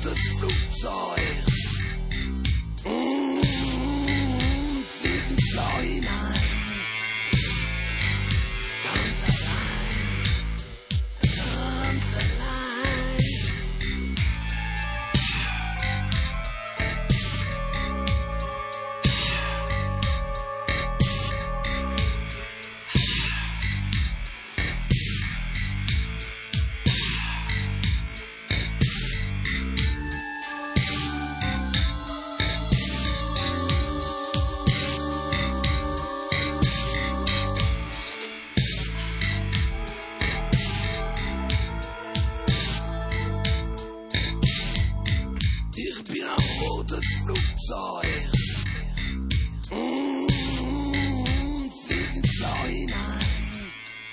rotes Flugzeug und fliegt ins Blau hinein. Ganz allein, ganz allein. Ich bin ein rotes Flugzeug und flieg ins Blau hinein.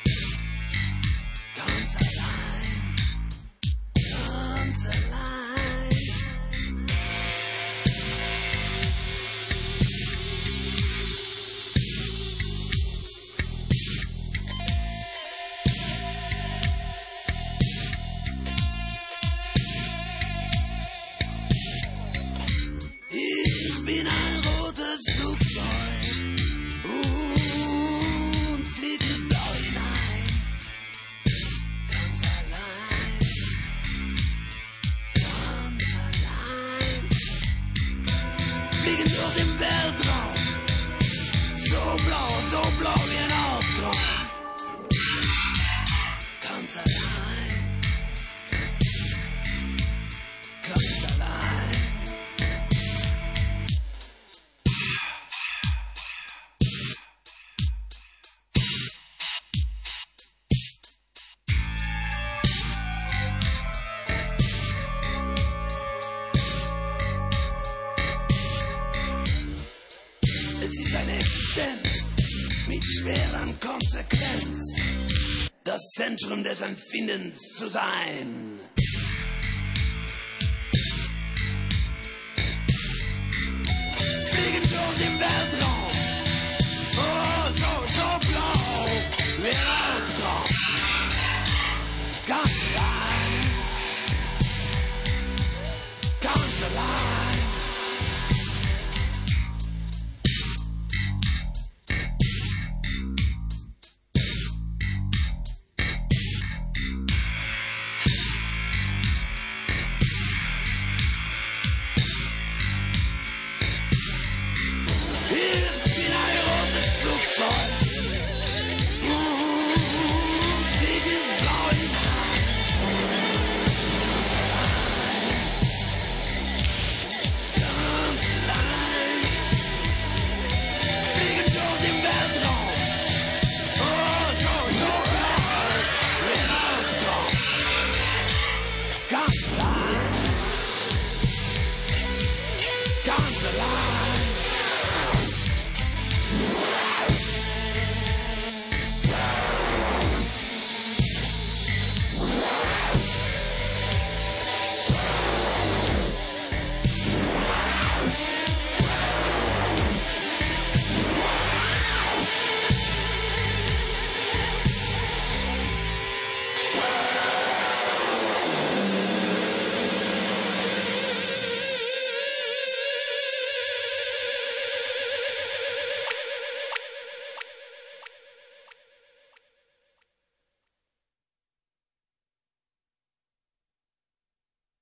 Ganz allein, ganz allein. Ich bin ein rotes Flugzeug und flieg ins Blau hinein. Ganz allein, ganz allein. Fliegen durch den Weltraum, so blau wie ein Albtraum. Ganz allein, ganz allein. Es ist eine Existenz mit schweren Konsequenz, das Zentrum des Empfindens zu sein. Fliegen durch den Weltraum.